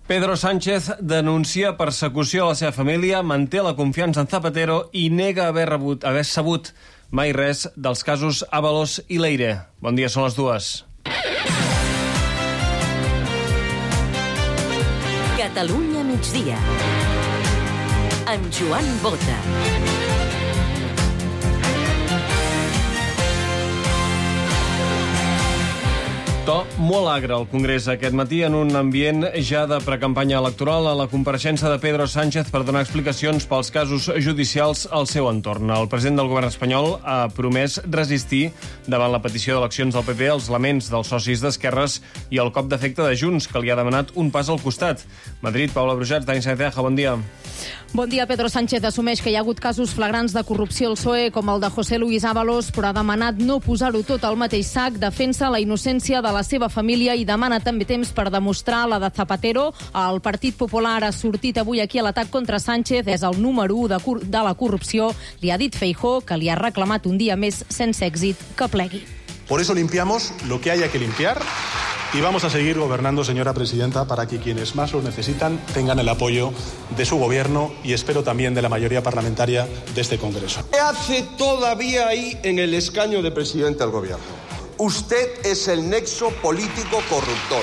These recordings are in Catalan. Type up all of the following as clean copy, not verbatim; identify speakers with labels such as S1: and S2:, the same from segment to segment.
S1: Pedro Sánchez denuncia persecució a la seva família, manté la confiança en Zapatero i nega haver sabut mai res dels casos Ábalos i Leire. Bon dia, són les 2.
S2: Catalunya migdia. Amb Joan Bota.
S1: To molt agre al Congrés aquest matí en un ambient ja de precampanya electoral a la compareixença de Pedro Sánchez per donar explicacions pels casos judicials al seu entorn. El president del govern espanyol ha promès resistir davant la petició d'eleccions del PP, els laments dels socis d'esquerres i el cop d'efecte de Junts, que li ha demanat un pas al costat. Madrid, Paula Brujats, Dani Saeteja, bon dia.
S3: Bon dia. Pedro Sánchez assumeix que hi ha hagut casos flagrants de corrupció al PSOE, com el de José Luis Ábalos, però ha demanat no posar-ho tot al mateix sac, defensa la innocència de la seva família i demana també temps per demostrar la de Zapatero. El Partit Popular ha sortit avui aquí a l'atac contra Sánchez, és el número 1 de la corrupció. Li ha dit Feijóo que li ha reclamat un dia més sense èxit que plegui.
S4: Por eso limpiamos lo que haya que limpiar y vamos a seguir gobernando, señora presidenta, para que quienes más lo necesitan tengan el apoyo de su gobierno y espero también de la mayoría parlamentaria de este Congreso.
S5: ¿Qué hace todavía ahí en el escaño de presidente del gobierno? Usted es el nexo político corruptor.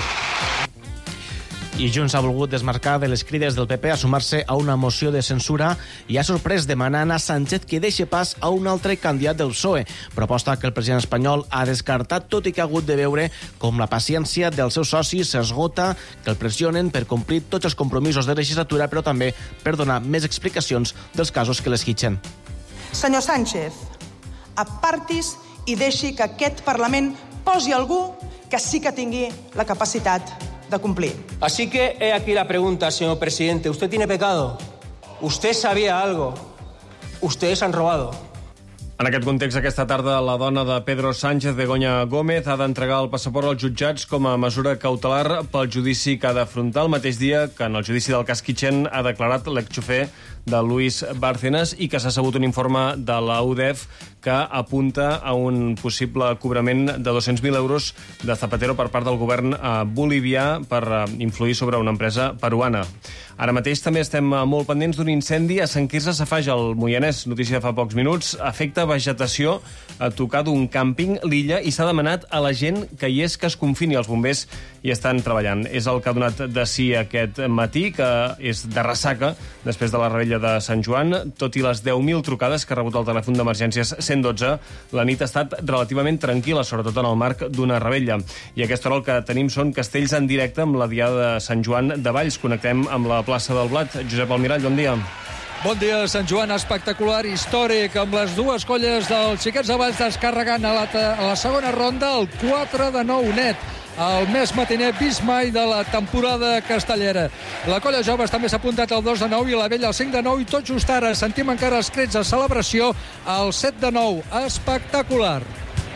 S6: I Junts ha volgut desmarcar de les crides del PP a sumar-se a una moció de censura i ha sorprès demanant a Sánchez que deixi pas a un altre candidat del PSOE, proposta que el president espanyol ha descartat, tot i que ha hagut de veure com la paciència dels seus socis s'esgota, que el pressionen per complir tots els compromisos de legislatura, però també per donar més explicacions dels casos que l'esquitxen.
S7: Senyor Sánchez, apartis i deixi que aquest Parlament posi algú que sí que tingui la capacitat de cumplir.
S8: Así que he aquí la pregunta, señor presidente. ¿Usted tiene pecado? ¿Usted sabía algo? ¿Ustedes han robado?
S1: En aquest context, aquesta tarda, la dona de Pedro Sánchez, Begoña Gómez, ha d'entregar el passaport als jutjats com a mesura cautelar pel judici que ha d'afrontar, el mateix dia que en el judici del cas Kitchen ha declarat l'exxofer de Luis Bárcenas i que s'ha sabut un informe de la UDEF que apunta a un possible cobrament de 200.000 euros de Zapatero per part del govern bolivià per influir sobre una empresa peruana. Ara mateix també estem molt pendents d'un incendi a Sant Quirze Safaja, al Moianès. Notícia de fa pocs minuts. Afecta vegetació a tocar d'un càmping l'illa i s'ha demanat a la gent que hi és que es confini. Els bombers hi estan treballant. És el que ha donat de si aquest matí, que és de ressaca després de la rebella de Sant Joan. Tot i les 10.000 trucades que ha rebut el telèfon d'emergències 112, la nit ha estat relativament tranquil·la, sobretot en el marc d'una rebella. I a aquesta hora el que tenim són castells en directe amb la diada de Sant Joan de Valls. Connectem amb la plaça del Blat. Josep Almirall, bon dia.
S9: Bon dia, Sant Joan, espectacular, històric, amb les dues colles dels Xiquets de Valls descarregant a la segona ronda el 4-9 net. El més matiner vist mai de la temporada castellera. La colla joves també s'ha apuntat al 2-9 i la vella al 5-9 i tot just ara sentim encara els crits de celebració al 7-9. Espectacular.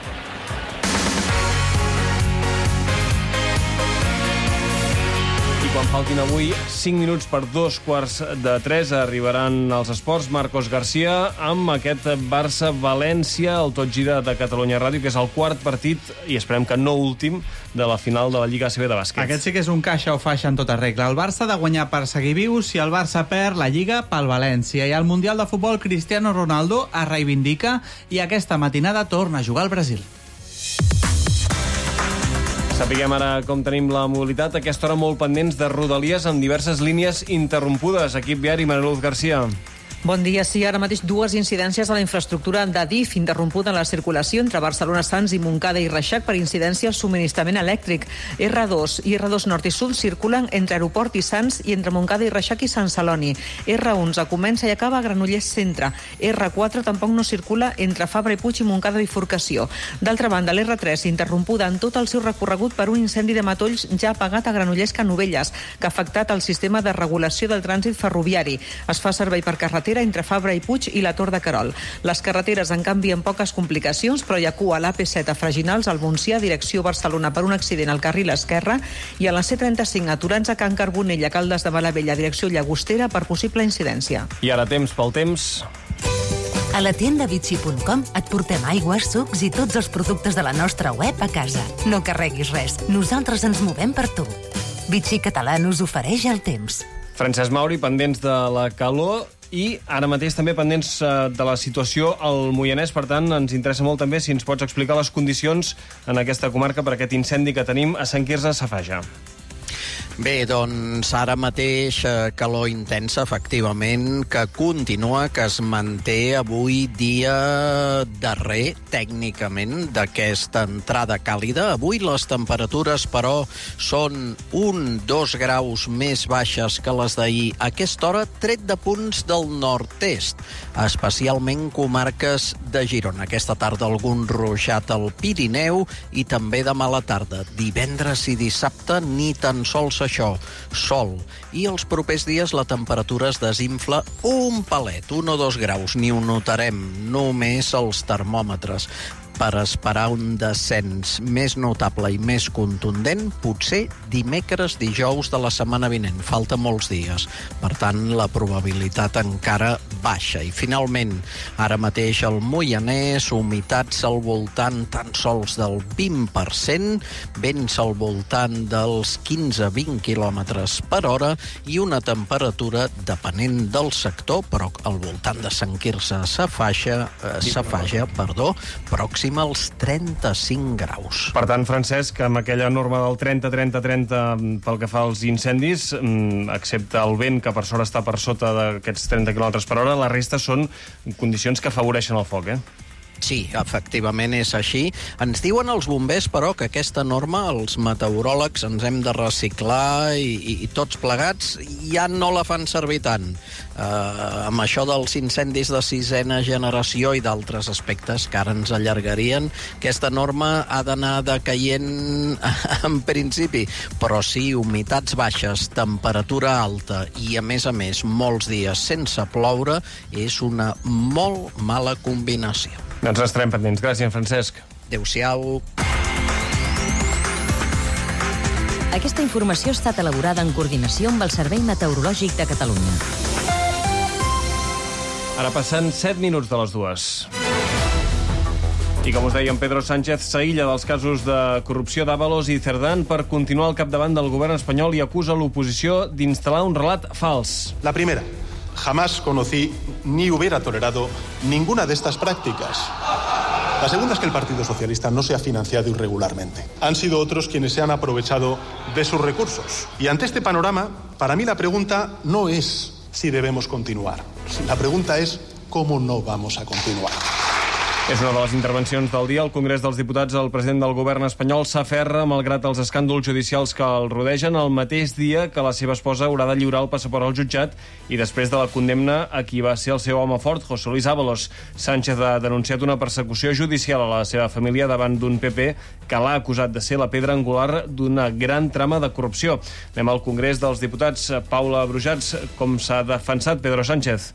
S1: Quan faltin avui 5 minuts per 2:45 arribaran als esports. Marcos García amb aquest Barça-València, el Tot Gira de Catalunya Ràdio, que és el quart partit, i esperem que no últim, de la final de la Lliga ACB de bàsquet.
S10: Aquest sí que és un caixa o faixa en tota regla. El Barça ha de guanyar per seguir viu. Si el Barça perd, la Lliga pel València. I al Mundial de Futbol, Cristiano Ronaldo es reivindica i aquesta matinada torna a jugar al Brasil.
S1: Sapiguem ara com tenim la mobilitat. A aquesta hora molt pendents de Rodalies amb diverses línies interrompudes. Equip viari, Mariluz García.
S11: Bon dia. Sí, ara mateix dues incidències a la infraestructura d'Adif, interrompuda en la circulació entre Barcelona Sants i Montcada i Reixac per incidència al subministrament elèctric. R2 i R2 Nord i Sud circulen entre Aeroport i Sants i entre Montcada i Reixac i Sant Celoni. R11 comença i acaba a Granollers Centre. R4 tampoc no circula entre Fabra i Puig i Montcada Bifurcació. D'altra banda, l'R3 interrompuda en tot el seu recorregut per un incendi de matolls ja apagat a Granollers Canovelles, que ha afectat el sistema de regulació del trànsit ferroviari. Es fa servei per carretera entre Fabra i Puig i la Tor de Querol. Les carreteres, en canvi, amb poques complicacions, però hi ha cua a l'AP7 a Freginals, al Montsià, direcció Barcelona, per un accident al carril esquerre, i a la C35 aturats a Can Carbonell, a Caldes de Malavella, direcció Llagostera, per possible incidència.
S1: I ara temps pel temps.
S2: A la tienda Vichy.com et portem aigües, sucs i tots els productes de la nostra web a casa. No carreguis res. Nosaltres ens movem per tu. Vichy Català us ofereix el temps.
S1: Francesc Mauri, pendents de la calor i ara mateix també pendents de la situació al Moianès. Per tant, ens interessa molt també si ens pots explicar les condicions en aquesta comarca per aquest incendi que tenim a Sant Quirze Safaja.
S12: Bé, doncs ara mateix calor intensa, efectivament, que continua, que es manté avui dia darrer, tècnicament, d'aquesta entrada càlida. Avui les temperatures, però, són 1-2 graus més baixes que les d'ahir. A aquesta hora, tret de punts del nord-est, especialment comarques de Girona. Aquesta tarda algun ruixat al Pirineu i també demà a la tarda. Divendres i dissabte ni tan sols això, sol. I els propers dies la temperatura es desinfla un palet, 1 o 2 graus, ni ho notarem, només els termòmetres. Per esperar un descens més notable i més contundent, potser dimecres, dijous de la setmana vinent. Falta molts dies. Per tant, la probabilitat encara baixa. I finalment, ara mateix al Moianès, humitats al voltant tan sols del 20%, vents al voltant dels 15-20 km per hora i una temperatura, depenent del sector, però al voltant de Sant Quirze Safaja, pròxim als 35 graus.
S1: Per tant, Francesc, amb aquella norma del 30-30-30 pel que fa als incendis, excepte el vent, que per sort està per sota d'aquests 30 km per hora, la resta són condicions que afavoreixen el foc,
S12: Sí, efectivament és així. Ens diuen els bombers, però, que aquesta norma els meteoròlegs ens hem de reciclar i tots plegats ja no la fan servir tant. Amb això dels incendis de 6ª generació i d'altres aspectes que ara ens allargarien, aquesta norma ha d'anar decaient en principi, però sí, humitats baixes, temperatura alta i, a més, molts dies sense ploure, és una molt mala combinació.
S1: Doncs estarem pendents. Gràcies, Francesc.
S12: Adéu-siau.
S13: Aquesta informació ha estat elaborada en coordinació amb el Servei Meteorològic de Catalunya.
S1: Ara passen 7 minuts de les 2. I com us dèiem, Pedro Sánchez s'aïlla dels casos de corrupció d'Ábalos i Cerdán per continuar al capdavant del govern espanyol i acusa l'oposició d'instal·lar un relat fals.
S4: La primera. Jamás conocí ni hubiera tolerado ninguna de estas prácticas. La segunda es que el Partido Socialista no se ha financiado irregularmente. Han sido otros quienes se han aprovechado de sus recursos. Y ante este panorama, para mí la pregunta no es si debemos continuar. La pregunta es cómo no vamos a continuar.
S1: És una de les intervencions del dia. Al Congrés dels Diputats, el president del govern espanyol s'aferra, malgrat els escàndols judicials que el rodegen, el mateix dia que la seva esposa haurà de lliurar el passaport al jutjat i després de la condemna a qui va ser el seu home fort, José Luis Ábalos. Sánchez ha denunciat una persecució judicial a la seva família davant d'un PP que l'ha acusat de ser la pedra angular d'una gran trama de corrupció. Anem al Congrés dels Diputats. Paula Brujats, com s'ha defensat Pedro Sánchez?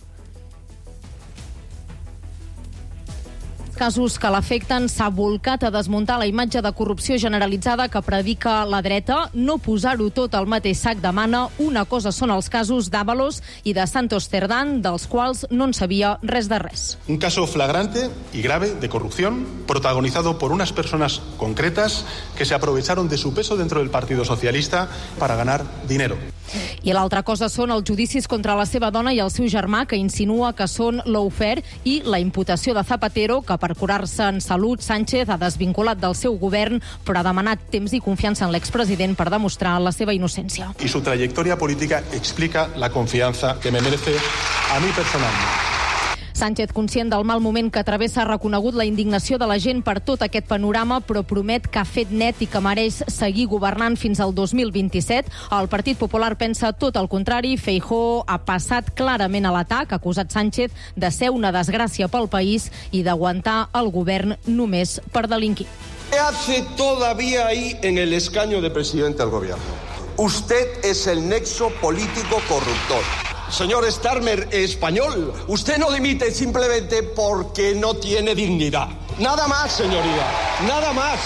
S3: Casos que l'afecten, s'ha volcat a desmuntar la imatge de corrupció generalitzada que predica la dreta. No posar-ho tot al mateix sac demana. Una cosa són els casos d'Ábalos i de Santos Cerdán, dels quals no en sabia res de res.
S4: Un caso flagrante y grave de corrupción protagonizado por unas personas concretas que se aprovecharon de su peso dentro del Partido Socialista para ganar dinero.
S3: I l'altra cosa són els judicis contra la seva dona i el seu germà, que insinua que són lawfare, i la imputació de Zapatero, que per curar-se en salut, Sánchez ha desvinculat del seu govern, però ha demanat temps i confiança en l'expresident per demostrar la seva innocència.
S4: Y su trayectoria política explica la confianza que me merece a mí personalmente.
S3: Sánchez, conscient del mal moment que travessa, ha reconegut la indignació de la gent per tot aquest panorama, però promet que ha fet net i que mereix seguir governant fins al 2027. El Partit Popular pensa tot el contrari. Feijóo ha passat clarament a l'atac, ha acusat Sánchez de ser una desgràcia pel país i d'aguantar el govern només per delinquir.
S5: ¿Qué hace todavía ahí en el escaño de presidente del gobierno? Usted es el nexo político corruptor. Señor Starmer español, usted no dimite simplemente porque no tiene dignidad. Nada más, señoría, nada más.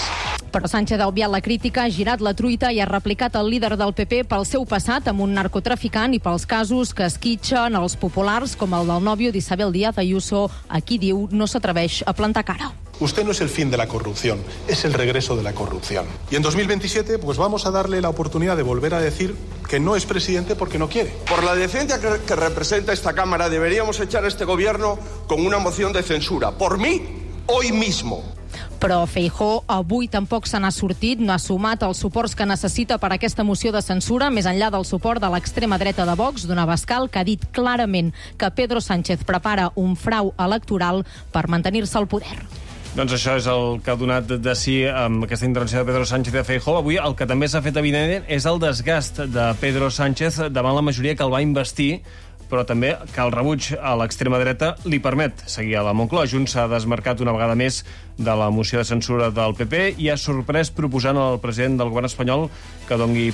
S3: Però Sánchez ha obviat la crítica, ha girat la truita i ha replicat el líder del PP pel seu passat amb un narcotraficant i pels casos que esquitxen els populars, com el del nòvio d'Isabel Díaz Ayuso, a qui diu no s'atreveix a plantar cara.
S4: Usted no es el fin de la corrupción, es el regreso de la corrupción. Y en 2027, pues vamos a darle la oportunidad de volver a decir que no es presidente porque no quiere.
S5: Por la decencia que representa esta Cámara, deberíamos echar a este gobierno con una moción de censura. Por mí, hoy mismo.
S3: Però Feijóo avui tampoc se n'ha sortit, no ha sumat els suports que necessita per a aquesta moció de censura, més enllà del suport de l'extrema dreta de Vox, d'un Abascal que ha dit clarament que Pedro Sánchez prepara un frau electoral per mantenir-se al poder.
S1: Doncs això és el que ha donat de si amb aquesta intervenció de Pedro Sánchez de Feijóo. Avui el que també s'ha fet evident és el desgast de Pedro Sánchez davant la majoria que el va investir, però també que el rebuig a l'extrema dreta li permet seguir a la Moncloa. Junts s'ha desmarcat una vegada més de la moció de censura del PP i ha sorprès proposant al president del govern espanyol que doni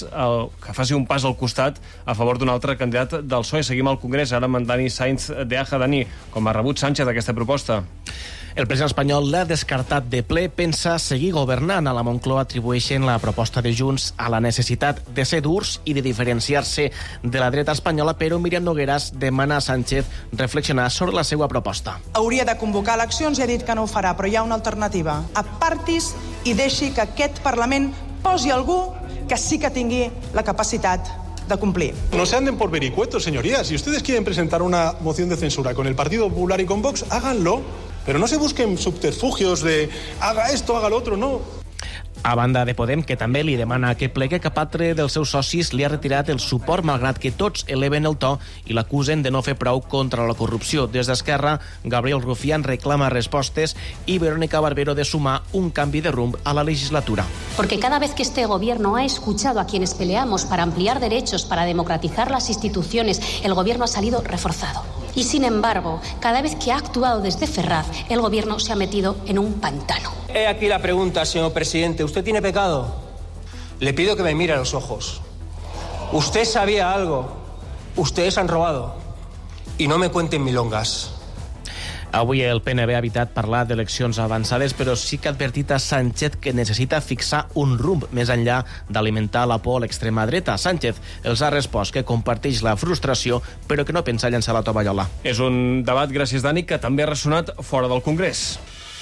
S1: que faci un pas al costat a favor d'un altre candidat del PSOE. Seguim al Congrés, ara amb Dani Sainz de Aja. Dani, com ha rebut Sánchez aquesta proposta?
S6: El president espanyol l'ha descartat de ple, pensa seguir governant. A la Moncloa atribueixen la proposta de Junts a la necessitat de ser durs i de diferenciar-se de la dreta espanyola, però Míriam Nogueras demana a Sánchez reflexionar sobre la seva proposta.
S7: Hauria de convocar eleccions i ha dit que no ho farà, però hi ha una alternativa. Apartis i deixi que aquest Parlament posi algú que sí que tingui la capacitat de cumplir.
S4: No se anden por vericuetos, señorías. Si ustedes quieren presentar una moción de censura con el Partido Popular y con Vox, háganlo. Pero no se busquen subterfugios de haga esto, haga lo otro, no.
S6: A banda de Podem, que també li demana que plegue, cap altre dels seus socis li ha retirat el suport, malgrat que tots eleven el to i l'acusen de no fer prou contra la corrupció. Des d'Esquerra, Gabriel Rufián reclama respostes i Verónica Barbero de sumar un canvi de rumb a la legislatura.
S14: Porque cada vez que este gobierno ha escuchado a quienes peleamos para ampliar derechos, para democratizar las instituciones, el gobierno ha salido reforzado. Y sin embargo, cada vez que ha actuado desde Ferraz, el gobierno se ha metido en un pantano.
S8: He aquí la pregunta, señor presidente. ¿Usted tiene pecado? Le pido que me mire a los ojos. ¿Usted sabía algo? Ustedes han robado. Y no me cuenten milongas.
S6: Avui el PNB ha evitat parlar d'eleccions avançades, però sí que ha advertit a Sánchez que necessita fixar un rumb més enllà d'alimentar la por a l'extrema dreta. Sánchez els ha respost que comparteix la frustració, però que no pensa llançar la tovallola.
S1: És un debat, gràcies Dani, que també ha ressonat fora del Congrés.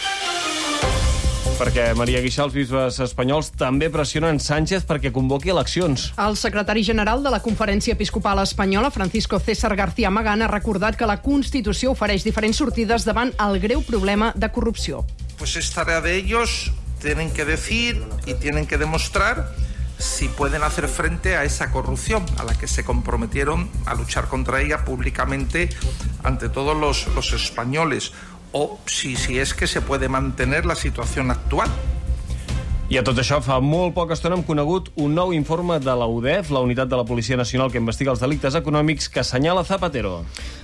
S1: Perquè Maria Guixà, els bisbes espanyols també pressionen Sánchez perquè convoqui eleccions.
S15: El secretari general de la Conferència Episcopal Espanyola, Francisco César García Magán, ha recordat que la Constitució ofereix diferents sortides davant el greu problema de corrupció.
S16: Pues es tarea de ellos, tienen que decir y tienen que demostrar si pueden hacer frente a esa corrupción a la que se comprometieron a luchar contra ella públicamente ante todos los españoles, o si es que se puede mantener la situación actual.
S1: I a tot això, fa molt poca estona hem conegut un nou informe de la UDEF, la unitat de la Policia Nacional que investiga els delictes econòmics, que assenyala Zapatero.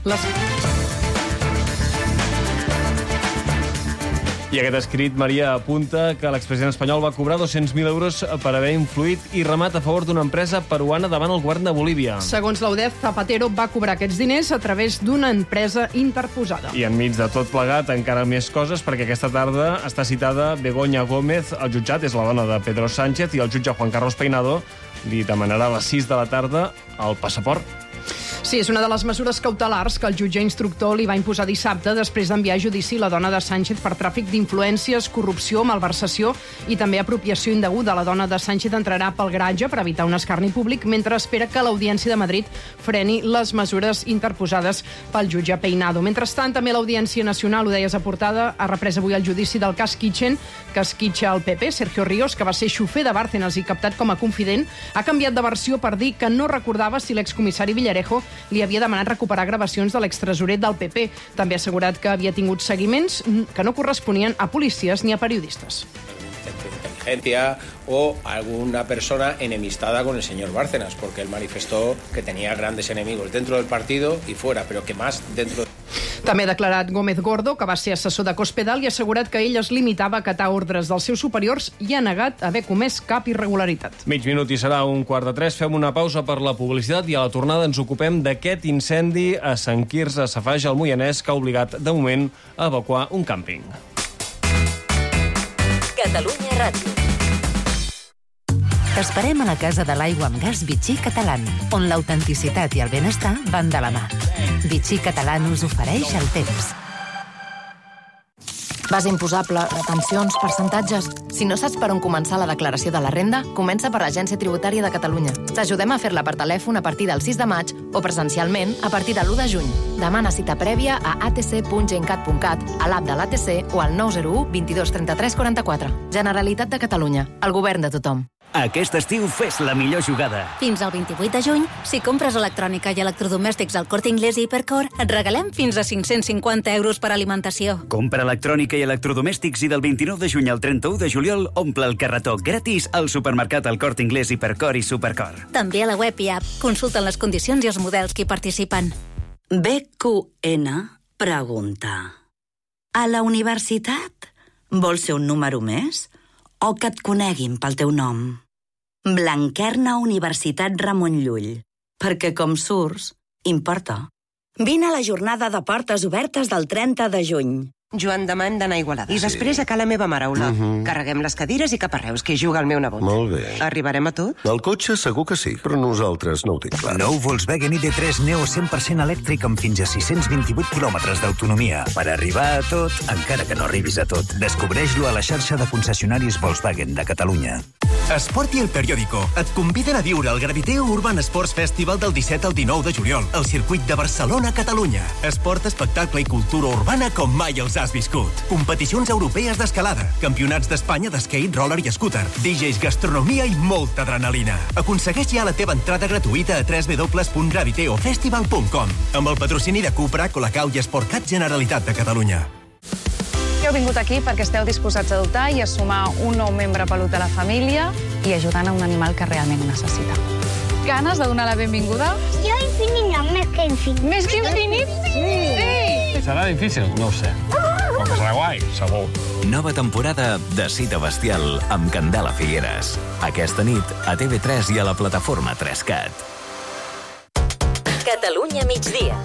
S1: I aquest escrit, Maria, apunta que l'expresident espanyol va cobrar 200.000 euros per haver influït i remat a favor d'una empresa peruana davant el govern de Bolívia.
S15: Segons la UDEF, Zapatero va cobrar aquests diners a través d'una empresa interposada.
S1: I enmig de tot plegat, encara més coses, perquè aquesta tarda està citada Begoña Gómez al jutjat, és la dona de Pedro Sánchez, i el jutge Juan Carlos Peinado li demanarà a les 6 de la tarda el passaport.
S15: Sí, és una de les mesures cautelars que el jutge instructor li va imposar dissabte després d'enviar a judici la dona de Sánchez per tràfic d'influències, corrupció, malversació i també apropiació indeguda. La dona de Sánchez entrarà pel garatge per evitar un escarni públic mentre espera que l'Audiència de Madrid freni les mesures interposades pel jutge Peinado. Mentrestant, també l'Audiència Nacional, ho deies a portada, ha reprès avui el judici del cas Kitchen, que esquitxa el PP. Sergio Ríos, que va ser xofer de Bárcenas i captat com a confident, ha canviat de versió per dir que no recordava si l'excomissari Villarejo li havia demanat recuperar gravacions de l'extresorer del PP. També ha assegurat que havia tingut seguiments que no corresponien a policies ni a periodistes.
S17: Inteligencia o alguna persona enemistada con el señor Bárcenas, porque él manifestó que tenía grandes enemigos dentro del partido y fuera, pero que más dentro de...
S15: També ha declarat Gómez Gordo, que va ser assessor de Cospedal, i ha assegurat que ell es limitava a acatar ordres dels seus superiors i ha negat haver comès cap irregularitat.
S1: Mig minut i serà 2:45. Fem una pausa per la publicitat i a la tornada ens ocupem d'aquest incendi a Sant Quirze Safaja, al Moianès, que ha obligat, de moment, a evacuar un càmping.
S2: Catalunya Ràdio. T'esperem a la Casa de l'Aigua amb Gas Vichy Catalán, on l'autenticitat i el benestar van de la mà. Vichy Catalán us ofereix el temps.
S18: Base imposable, retencions, percentatges... Si no saps per on començar la declaració de la renda, comença per l'Agència Tributària de Catalunya. T'ajudem a fer-la per telèfon a partir del 6 de maig o presencialment a partir de l'1 de juny. Demana cita prèvia a atc.gencat.cat, a l'app de l'ATC o al 901 22 33 44. Generalitat de Catalunya, el govern de tothom.
S19: Aquest estiu fes la millor jugada.
S20: Fins al 28 de juny, si compres electrònica i electrodomèstics al Corte Inglés i Hipercor, et regalem fins a 550 euros per alimentació.
S19: Compra electrònica i electrodomèstics i del 29 de juny al 31 de juliol omple el carretó gratis al supermercat El Corte Inglés, Hipercor i Supercor.
S20: També a la web i app. Consulten les condicions i els models que hi participen.
S21: BQN pregunta: a la universitat vols ser un número més o que et coneguin pel teu nom? Blanquerna Universitat Ramon Llull, perquè com surts, importa. Vine a la jornada de portes obertes del 30 de juny.
S22: Joan Damant d'anar a Igualada. I després a ca la meva mare, Olot. Carreguem les cadires i cap a Reus, que hi juga el meu nebot.
S23: Molt bé.
S22: Arribarem a tot?
S23: El cotxe segur que sí, però nosaltres no ho tinc clar.
S24: Nou Volkswagen ID3 Neo 100% elèctric amb fins a 628 quilòmetres d'autonomia. Per arribar a tot, encara que no arribis a tot, descobreix-lo a la xarxa de concessionaris Volkswagen de Catalunya.
S25: Esport i El Periódico et conviden a viure el Graviteo Urban Sports Festival del 17 al 19 de juliol al circuit de Barcelona, Catalunya. Esport, espectacle i cultura urbana com mai els has viscut. Competicions europees d'escalada, campionats d'Espanya d'skate, roller i scooter, DJs, gastronomia i molta adrenalina. Aconsegueix ja la teva entrada gratuïta a www.graviteofestival.com amb el patrocini de Cupra, Colacau i Sportcat Generalitat de Catalunya.
S26: Heu vingut aquí perquè esteu disposats a adoptar i a sumar un nou membre pelut a la família i ajudant a un animal que realment ho necessita. Ganes de donar la benvinguda?
S27: Jo infinit no, més que infinit.
S26: Més que infinit? Sí!
S28: Serà difícil? No ho sé. Però que serà guai, segur.
S29: Nova temporada de Cita Bestial amb Candela Figueres. Aquesta nit a TV3 i a la plataforma 3CAT.
S2: Catalunya migdia.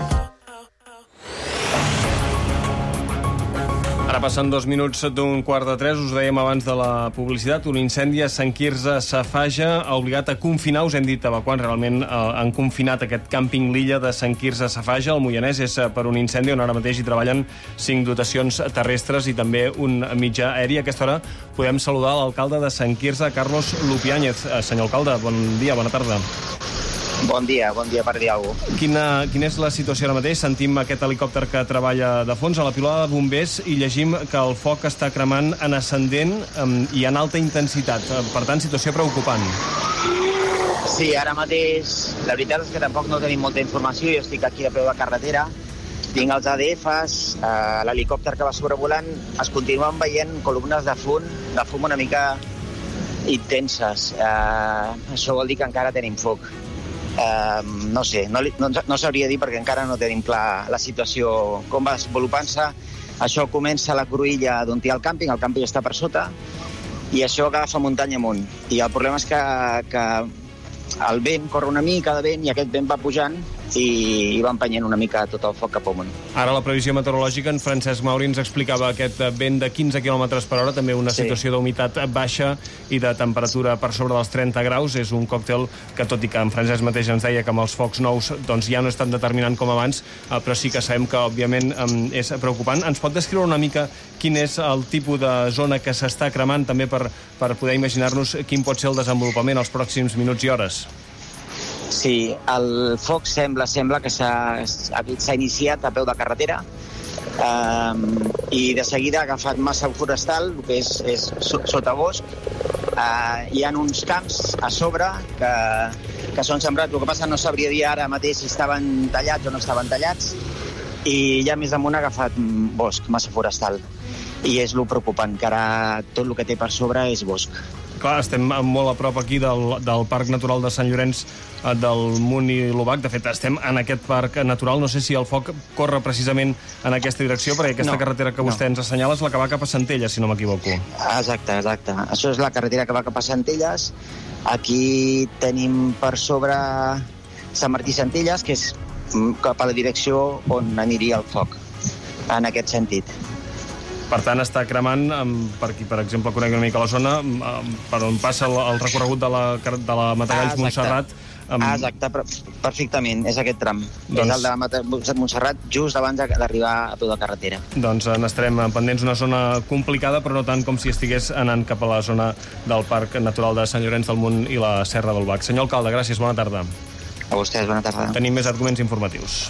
S1: Ara passen 2 minuts d'un quart de 3, us dèiem abans de la publicitat, un incendi a Sant Quirze Safaja ha obligat a confinar, us hem dit evacuant, realment han confinat aquest càmping L'Illa de Sant Quirze Safaja, al Moianès, és per un incendi on ara mateix hi treballen 5 dotacions terrestres i també un mitjà aeri. A aquesta hora podem saludar l'alcalde de Sant Quirze, Carlos Lupiáñez. Senyor alcalde, bon dia, bona tarda.
S30: Bon dia per dir alguna cosa.
S1: Quina és la situació ara mateix? Sentim aquest helicòpter que treballa de fons a la piulada de bombers i llegim que el foc està cremant en ascendent i en alta intensitat. Per tant, situació preocupant.
S30: Sí, ara mateix, la veritat és que tampoc no tenim molta informació. Jo estic aquí a peu de carretera, tinc els ADFs, l'helicòpter que va sobrevolant, es continuen veient columnes de fum una mica intenses. Això vol dir que encara tenim foc. No sé, no sabria dir perquè encara no tenim clar la situació, com va desenvolupant-se. Això comença a la cruïlla d'on hi ha el càmping està per sota, i això agafa muntanya amunt. I el problema és que el vent corre una mica de vent i aquest vent va pujant i va empenyent una mica tot el foc cap amunt.
S1: Ara la previsió meteorològica, en Francesc Mauri ens explicava aquest vent de 15 km per hora, també una situació d'humitat baixa i de temperatura per sobre dels 30 graus. És un còctel que, tot i que en Francesc mateix ens deia que amb els focs nous doncs ja no és tan determinant com abans, però sí que sabem que, òbviament, és preocupant. Ens pot descriure una mica quin és el tipus de zona que s'està cremant, també per poder imaginar-nos quin pot ser el desenvolupament els pròxims minuts i hores?
S30: Sí, el foc sembla que s'ha iniciat a peu de carretera i de seguida ha agafat massa forestal, el que és sotabosc. Hi ha uns camps a sobre que són sembrats. El que passa no sabria dir ara mateix si estaven tallats o no estaven tallats, i ja més amunt ha agafat bosc, massa forestal. I és lo preocupant, que ara tot el que té per sobre és bosc.
S1: Clar, estem molt a prop aquí del Parc Natural de Sant Llorenç del Munt i l'Obac. De fet, estem en aquest parc natural. No sé si el foc corre precisament en aquesta direcció, perquè aquesta carretera que vostè ens assenyala és la que va cap a Centelles, si no m'equivoco.
S30: Exacte. Això és la carretera que va cap a Centelles. Aquí tenim per sobre Sant Martí Centelles, que és cap a la direcció on aniria el foc, en aquest sentit.
S1: Per tant, està cremant, per qui, per exemple, conegui una mica la zona, per on passa el recorregut de la Matagalls-Montserrat.
S30: Exacte, perfectament, és aquest tram. És el de Montserrat, just abans d'arribar a peu de carretera.
S1: Doncs n'estarem pendents, una zona complicada, però no tant com si estigués anant cap a la zona del Parc Natural de Sant Llorenç del Munt i la Serra del Bac. Senyor alcalde, gràcies, bona tarda.
S30: A vostès, bona tarda.
S1: Tenim més arguments informatius.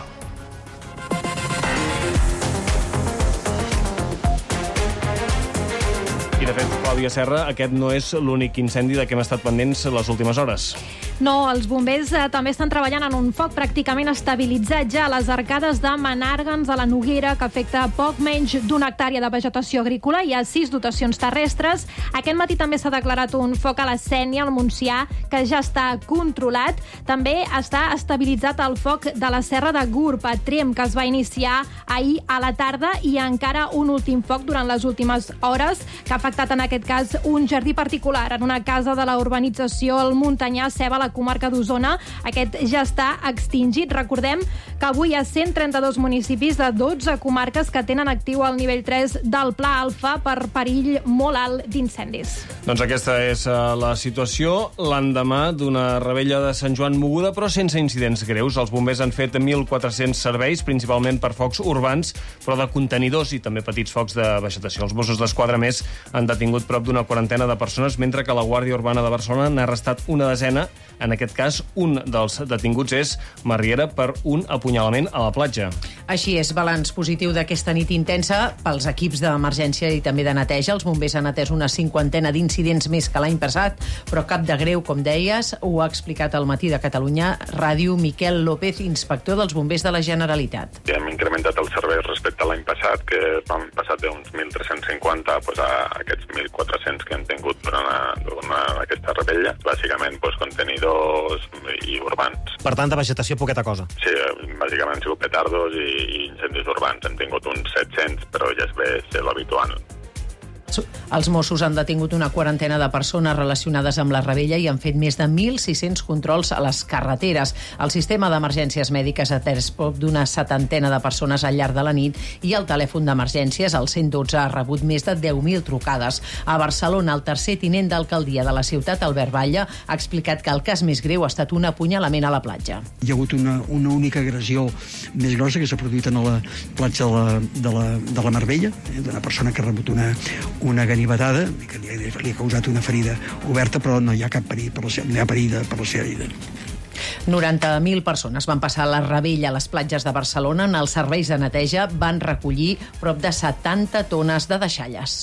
S1: I, de fet, Clàudia Serra, aquest no és l'únic incendi de què hem estat pendents les últimes hores.
S3: No, els bombers també estan treballant en un foc pràcticament estabilitzat ja a les arcades de Menàrguens, a la Noguera, que afecta poc menys d'una hectàrea de vegetació agrícola. Hi ha 6 dotacions terrestres. Aquest matí també s'ha declarat un foc a la Sénia, al Montsià, que ja està controlat. També està estabilitzat el foc de la Serra de Gurb, a Tremp, que es va iniciar ahir a la tarda, i encara un últim foc durant les últimes hores, que ha afectat en aquest cas un jardí particular en una casa de la urbanització El Muntanyà, Ceba, a la comarca d'Osona. Aquest ja està extingit. Recordem que avui hi ha 132 municipis de 12 comarques que tenen actiu el nivell 3 del Pla Alfa per perill molt alt d'incendis.
S1: Doncs aquesta és la situació l'endemà d'una rebella de Sant Joan moguda, però sense incidents greus. Els bombers han fet 1.400 serveis, principalment per focs urbans, però de contenidors i també petits focs de vegetació. Els Mossos d'Esquadra, més, han detingut prop d'una quarantena de persones, mentre que la Guàrdia Urbana de Barcelona n'ha arrestat una desena. En aquest cas, un dels detinguts és Marriera per un apunyalament a la platja.
S4: Així és, balanç positiu d'aquesta nit intensa pels equips d'emergència i també de neteja. Els bombers han atès una 50ena d'incidents més que l'any passat, però cap de greu, com deies. Ho ha explicat al Matí de Catalunya Ràdio Miquel López, inspector dels bombers de la Generalitat.
S5: Hem incrementat els serveis respecte a l'any passat, que vam passar d'uns 1.350 a aquests 1.400 que hem tingut durant aquesta rebella. Bàsicament, contenidors i urbans.
S6: Per tant, de vegetació, poqueta cosa.
S5: Sí, bàsicament han sigut petardos i incendis urbans. Hem tingut uns 700, però ja és bé ser l'habitual.
S4: Els Mossos han detingut una quarantena de persones relacionades amb la rebella i han fet més de 1.600 controls a les carreteres. El sistema d'emergències mèdiques ha atès prop d'una 70ena de persones al llarg de la nit i el telèfon d'emergències, el 112, ha rebut més de 10.000 trucades. A Barcelona, el tercer tinent d'alcaldia de la ciutat, Albert Batlle, ha explicat que el cas més greu ha estat un apunyalament a la platja.
S7: Hi ha hagut una única agressió més grossa que s'ha produït a la platja de la Marbella, d'una persona que ha rebut una ganivetada, que li ha causat una ferida oberta, però no hi ha cap perill per la seva vida.
S4: 90.000 persones van passar la rebella a les platges de Barcelona. En els serveis de neteja van recollir prop de 70 tones de deixalles.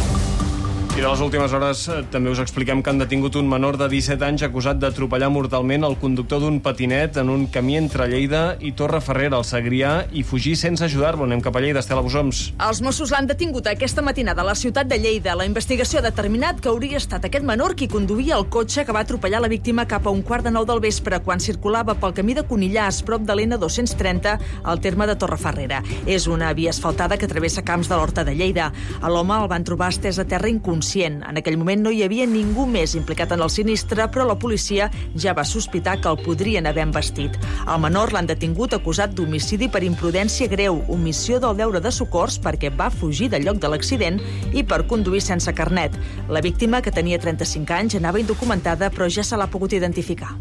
S1: I de les últimes hores també us expliquem que han detingut un menor de 17 anys acusat d'atropellar mortalment el conductor d'un patinet en un camí entre Lleida i Torreferrera, al Segrià, i fugir sense ajudar-lo. Anem cap a Lleida, Estela Busoms.
S9: Els Mossos l'han detingut aquesta matinada a la ciutat de Lleida. La investigació ha determinat que hauria estat aquest menor qui conduïa el cotxe que va atropellar la víctima cap a 8:45 del vespre, quan circulava pel camí de Conillars, prop de l'N230, al terme de Torreferrera. És una via asfaltada que travessa camps de l'Horta de Lleida. A l'home el van trobar estès a terra inconscient. En aquell moment no hi havia ningú més implicat en el sinistre, però la policia ja va sospitar que el podrien haver embestit. El menor l'han detingut acusat d'homicidi per imprudència greu, omissió del deure de socors perquè va fugir del lloc de l'accident i per conduir sense carnet. La víctima, que tenia 35 anys, anava indocumentada, però ja se l'ha pogut identificar.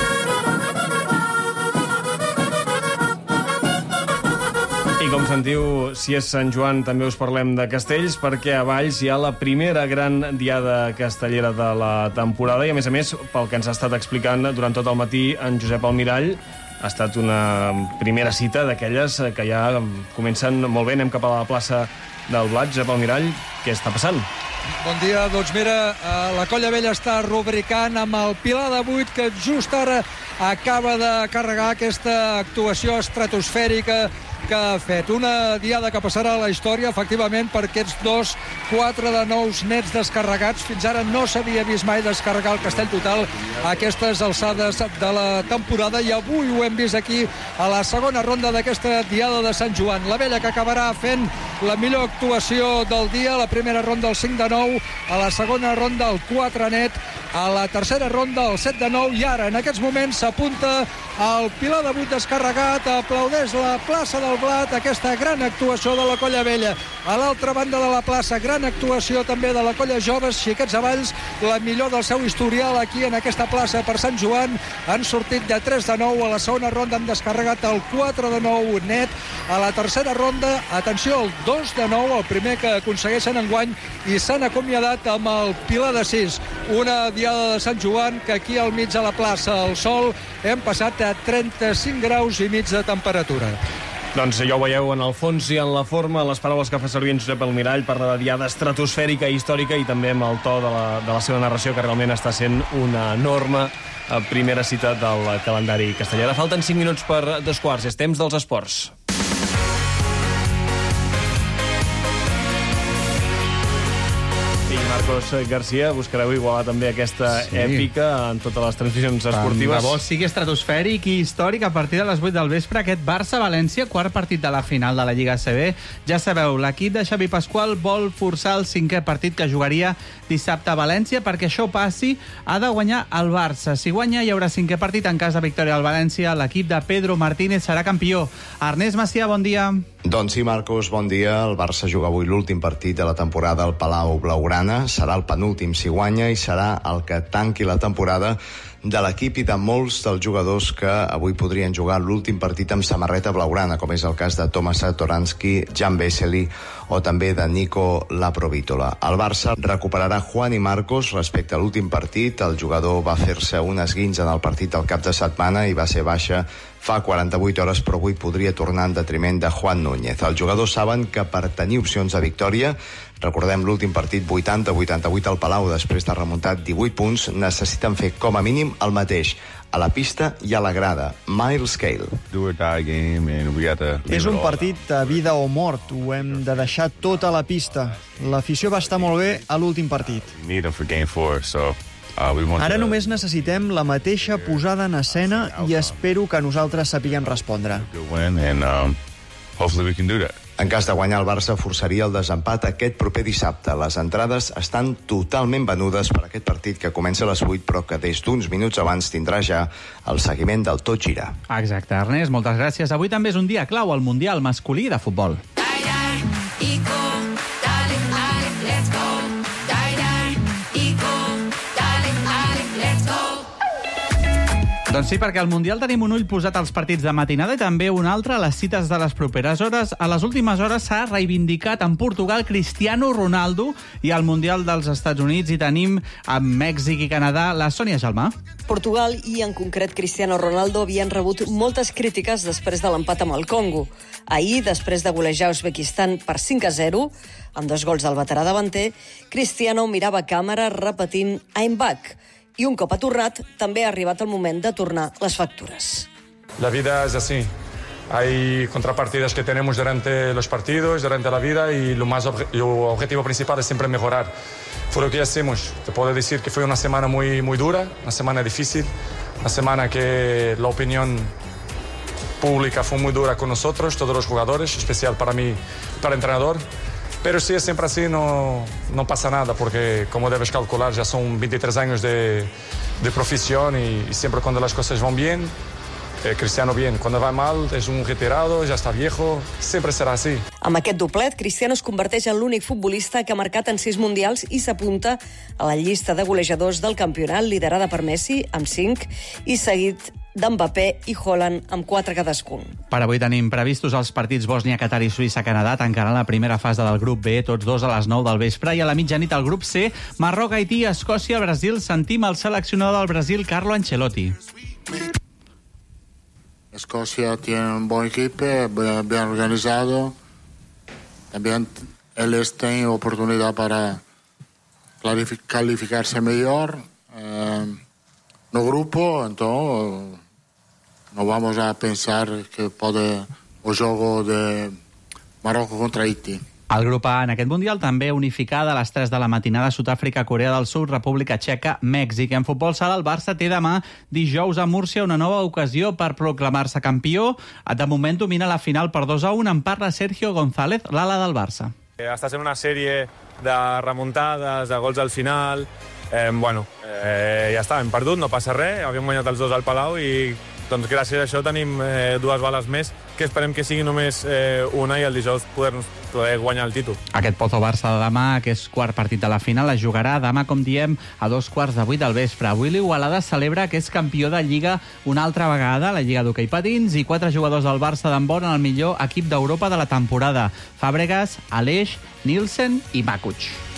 S1: I com sentiu, si és Sant Joan, també us parlem de castells, perquè a Valls hi ha la primera gran diada castellera de la temporada i, a més, pel que ens ha estat explicant durant tot el matí en Josep Almirall, ha estat una primera cita d'aquelles que ja comencen molt bé. Anem cap a la plaça del Blat. Josep Almirall, què està passant?
S10: Bon dia, doncs mira, la Colla Vella està rubricant amb el Pilar de 8, que just ara acaba de carregar aquesta actuació estratosfèrica que ha fet. Una diada que passarà a la història, efectivament, per aquests 4 de nous nets descarregats. Fins ara no s'havia vist mai descarregar el castell total a aquestes alçades de la temporada, i avui ho hem vist aquí a la segona ronda d'aquesta diada de Sant Joan. La Vella, que acabarà fent la millor actuació del dia, la primera ronda el 5 de 9, a la segona ronda el 4 net, a la tercera ronda, el 7-9, i ara, en aquests moments, s'apunta al pilar de 8 descarregat, aplaudeix la plaça del Blat, aquesta gran actuació de la Colla Vella. A l'altra banda de la plaça, gran actuació també de la Colla Joves, Xiquets Avalls, la millor del seu historial aquí en aquesta plaça per Sant Joan. Han sortit de 3-9, a la segona ronda han descarregat el 4-9 net, a la tercera ronda, atenció, el 2-9, el primer que aconsegueixen enguany, i s'han acomiadat amb el pilar de 6. Una diada de Sant Joan que aquí al mig de la plaça, al sol, hem passat a 35 graus i mig de temperatura.
S1: Doncs ja ho veieu en el fons i en la forma, les paraules que fa servir en Josep Almirall per la diada estratosfèrica i històrica, i també amb el to de la seva narració, que realment està sent una enorme primera cita del calendari castellà. Ara falten 5 minuts per 2:15, és temps dels esports. Marcos García, buscareu igualar també aquesta èpica en totes les transmissions esportives.
S8: De bo sigui estratosfèric i històric a partir de les 8 del vespre, aquest Barça-València, quart partit de la final de la Lliga ACB. Ja sabeu, l'equip de Xavi Pasqual vol forçar el 5è partit que jugaria dissabte a València. Perquè això passi, ha de guanyar el Barça. Si guanya, hi haurà 5è partit. En cas de victòria al València, l'equip de Pedro Martínez serà campió. Ernest Macià, bon dia.
S11: Doncs sí, Marcos, bon dia. El Barça juga avui l'últim partit de la temporada al Palau Blaugrana. Serà el penúltim si guanya i serà el que tanqui la temporada de l'equip i de molts dels jugadors que avui podrien jugar l'últim partit amb samarreta blaugrana, com és el cas de Tomas Satoransky, Jan Vesely o també de Nico Laprovítola. El Barça recuperarà Juan i Marcos respecte a l'últim partit. El jugador va fer-se un esguinç en el partit del cap de setmana i va ser baixa fa 48 hores, però avui podria tornar en detriment de Juan Núñez. Els jugadors saben que per tenir opcions de victòria, recordem l'últim partit 80-88 al Palau, després de remuntar 18 punts, necessiten fer com a mínim el mateix a la pista i a la grada. Miles Cale.
S12: És un partit de vida o mort. Ho hem de deixar tot a la pista. L'afició va estar molt bé a l'últim partit. Ara només necessitem la mateixa posada en escena i espero que nosaltres sapiguem respondre.
S11: En cas de guanyar, el Barça forçaria el desempat aquest proper dissabte. Les entrades estan totalment venudes per aquest partit que comença a les 8, però que des d'uns minuts abans tindrà ja el seguiment del tot girar.
S8: Exacte, Ernest, moltes gràcies. Avui també és un dia clau al Mundial masculí de futbol. Doncs sí, perquè al Mundial tenim un ull posat als partits de matinada i també un altre a les cites de les properes hores. A les últimes hores s'ha reivindicat en Portugal Cristiano Ronaldo i al Mundial dels Estats Units hi tenim a Mèxic i Canadà la Sònia Gelmà.
S13: Portugal i en concret Cristiano Ronaldo havien rebut moltes crítiques després de l'empat amb el Congo. Ahir, després de golejar Uzbekistan per 5-0, amb 2 gols del veterà davanter, Cristiano mirava a càmera repetint I'm back. I un cop ha tornat, també ha arribat el moment de tornar les factures.
S14: La vida es así. Hay contrapartidas que tenemos durante los partidos, durante la vida, y lo objetivo principal es siempre mejorar. Fue lo que hacemos. Te puedo decir que fue una semana muy dura, una semana difícil, una semana que la opinión pública fue muy dura con nosotros, todos los jugadores, especial para mí, para el entrenador. Pero si es siempre así, no pasa nada, porque como debes calcular, ya son 23 años de profesión y siempre cuando las cosas van bien, Cristiano bien. Cuando va mal, es un retirado, ya está viejo, siempre será así.
S13: Amb aquest doblet, Cristiano es converteix en l'únic futbolista que ha marcat en 6 mundials i s'apunta a la llista de golejadors del campionat, liderada per Messi, amb 5, i seguit d'Mbappé i Haaland amb 4 cadascun.
S8: Per avui tenim previstos els partits Bòsnia, Qatar i Suïssa-Canadà, tancaran la primera fase del grup B, tots dos a les 9 del vespre, i a la mitjanit al grup C, Marroc, Haití, Escòcia, Brasil. Sentim el seleccionador del Brasil, Carlo Ancelotti.
S15: Escocia tiene un buen equipo, bien organizado. También ellos tienen oportunidad para calificarse mejor no grupo, entonces no vamos a pensar que puede el juego de Marroco contra Haití.
S8: El grup A en aquest Mundial també unificada a les 3 de la matinada, Sud-àfrica, Corea del Sud, República Txeca, Mèxic. En futbol sala, el Barça té demà dijous a Múrcia una nova ocasió per proclamar-se campió. De moment domina la final per 2-1. En parla Sergio González, l'ala del Barça.
S16: Està sent una sèrie de remuntades, de gols al final, ja està, hem perdut, no passa res, havíem guanyat els 2 al Palau i doncs gràcies a això tenim 2 bales més, que esperem que sigui només una i el dijous poder guanyar el títol.
S8: Aquest Pozo-Barça de demà, que és quart partit de la final, es jugarà demà, com diem, a 7:15 del vespre. Avui l'Igualada celebra que és campió de Lliga una altra vegada, la Lliga d'Hoquei Patins, i 4 jugadors del Barça d'handbol en el millor equip d'Europa de la temporada: Fàbregas, Aleix, Nielsen i Bakuc.